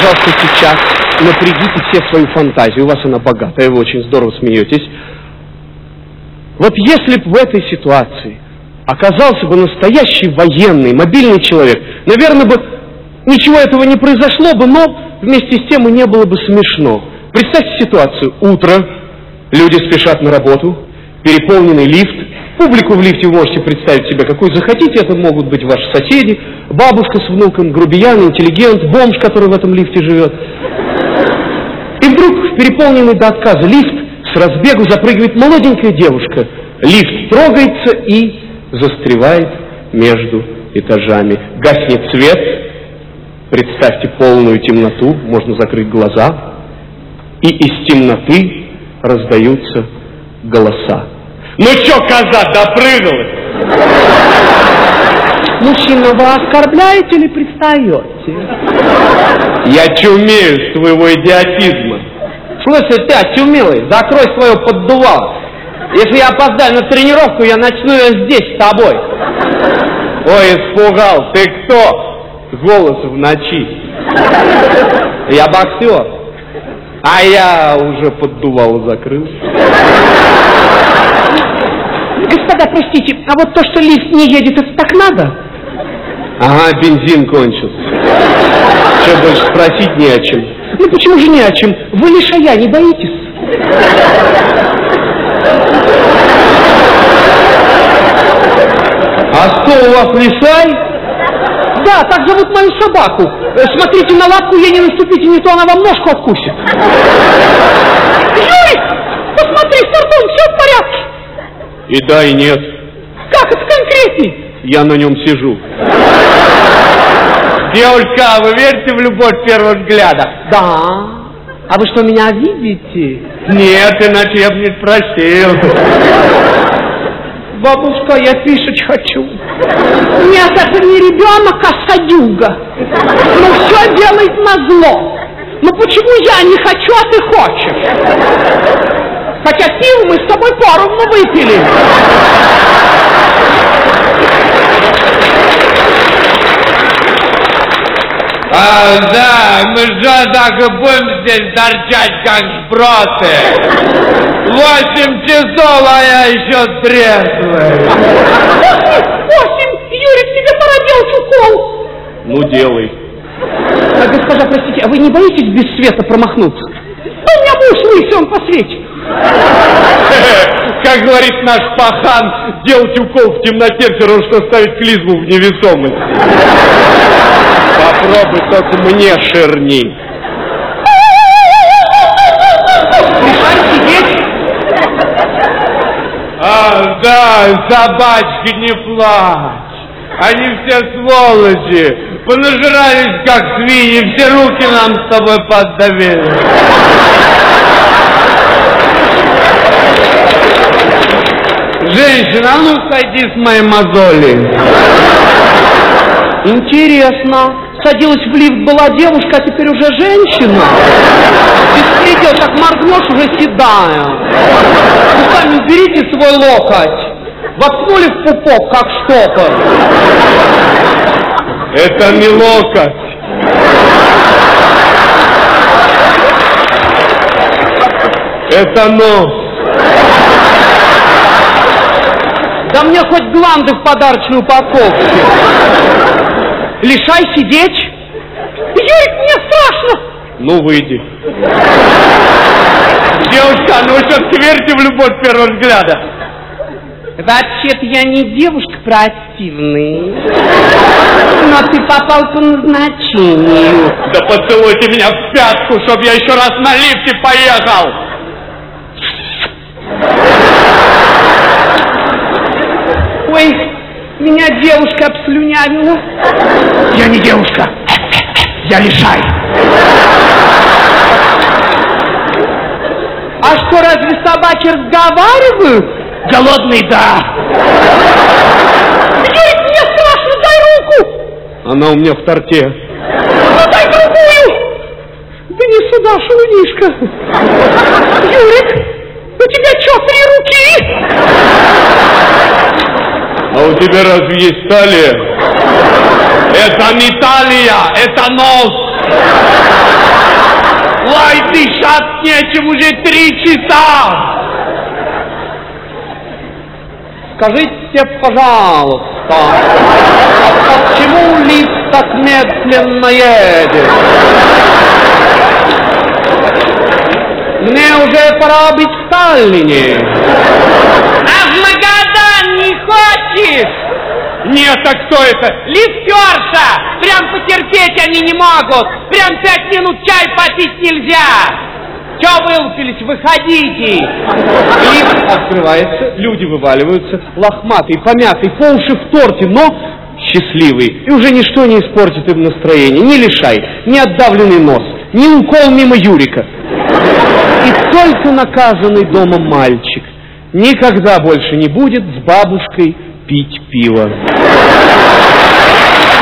пожалуйста, сейчас напрягите все свою фантазию. У вас она богатая, вы очень здорово смеетесь. Вот если бы в этой ситуации оказался бы настоящий военный, мобильный человек, наверное, бы ничего этого не произошло бы, но вместе с тем и не было бы смешно. Представьте ситуацию. Утро, люди спешат на работу, переполненный лифт. Публику в лифте вы можете представить себе, какую захотите. Это могут быть ваши соседи, бабушка с внуком, грубиян, интеллигент, бомж, который в этом лифте живет. И вдруг в переполненный до отказа лифт с разбегу запрыгивает молоденькая девушка. Лифт трогается и застревает между этажами. Гаснет свет. Представьте полную темноту, можно закрыть глаза. И из темноты раздаются голоса. Ну чё, коза, допрыгалась? Мужчина, вы оскорбляете или пристаете? Я чумею с твоего идиотизма. Слушай, ты, очумелый, закрой свое поддувало. Если я опоздаю на тренировку, я начну ее здесь с тобой. Ой, испугал, ты кто? Голос в ночи. Я боксер. А я уже поддувало закрыл. Господа, простите, а вот то, что лифт не едет, это так надо? Ага, бензин кончился. Что, больше спросить не о чем? Ну почему же не о чем? Вы лишая не боитесь? А что, у вас лишай? Да, так зовут мою собаку. Смотрите на лапку, ей не наступите, не то она вам ножку откусит. Юрий, посмотри, с ртом все в порядке? И да, и нет. Как это конкретней? Я на нем сижу. Девушка, вы верите в любовь с первого взгляда? Да. А вы что, меня видите? Нет, иначе я бы не спросил. Бабушка, я писать хочу. Нет, это не ребенок, а садюга. Ну все делает назло. Ну почему я не хочу, а ты хочешь? Хотя пиво мы с тобой поровну выпили. Да, мы же так и будем здесь торчать, как шпроты. 8 часов, а я еще трезвый. 8! Юрик, тебе пора делать укол. Ну, делай. Госпожа, простите, а вы не боитесь без света промахнуться? У меня муж лысый, он посветит. Как говорит наш пахан, делать укол в темноте все равно, что ставить клизму в невесомость. Попробуй только мне ширни. Решай сидеть. Да, собачки, не плачь. Они все сволочи. Понажирались, как свиньи, все руки нам с тобой поддавили. Женщина, а ну сойди с моей мозоли. Интересно. Садилась в лифт, была девушка, а теперь уже женщина. Беспредел, как моргнешь, уже седая. Вы сами уберите свой локоть. Воткнули в пупок, как штопор. Это не локоть. Это нос. Да мне хоть гланды в подарочную упаковку. Лишай сидеть. Юрик, мне страшно. Ну, выйди. Девушка, ну вы все-таки верите в любовь с первого взгляда? Вообще-то я не девушка противный. Но ты попал по назначению. Да поцелуйте меня в пятку, чтобы я еще раз на лифте поехал. Ой, меня девушка обслюнявила. Я не девушка, я лишай. А что, разве собаки разговаривают? Голодный, да. Юрик, мне страшно, дай руку. Она у меня в торте. Ну дай другую. Да не сюда, шелунишка. Юрик, у тебя что, 3 руки? А у тебя разве есть талия? Это не талия, это нос. Ой, дышать нечем уже 3 часа. Скажите, пожалуйста, а почему лифт так медленно едет? Мне уже пора быть в Таллине. А в Магадан не хочешь? Нет, а кто это? Лифтерша! Прям потерпеть они не могут! Прям 5 минут чай попить нельзя! Че вылупились? Выходите! Лифт открывается, люди вываливаются, лохматый, помятый, по уши в торте, но счастливый. И уже ничто не испортит им настроение. Ни лишай, ни отдавленный нос, ни укол мимо Юрика. И только наказанный дома мальчик никогда больше не будет с бабушкой пить пиво.